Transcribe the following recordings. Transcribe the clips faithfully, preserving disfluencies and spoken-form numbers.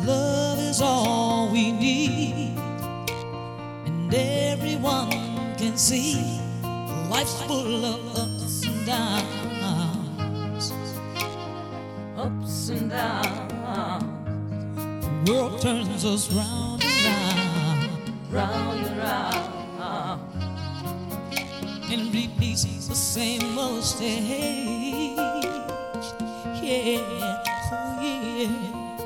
love is all we need, and everyone can see life's full of ups and downs, ups and downs. The world turns us round and round, round and round, and repeats the same old stage. Yeah, oh yeah.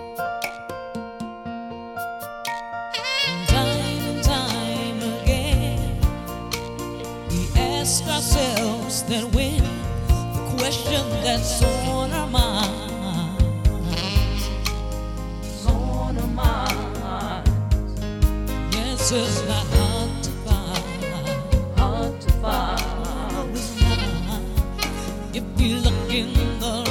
Time and time again, we ask ourselves that when the question that's on our minds, on our minds, the answer's not hard to find, hard to find. No, it's not. If you look in the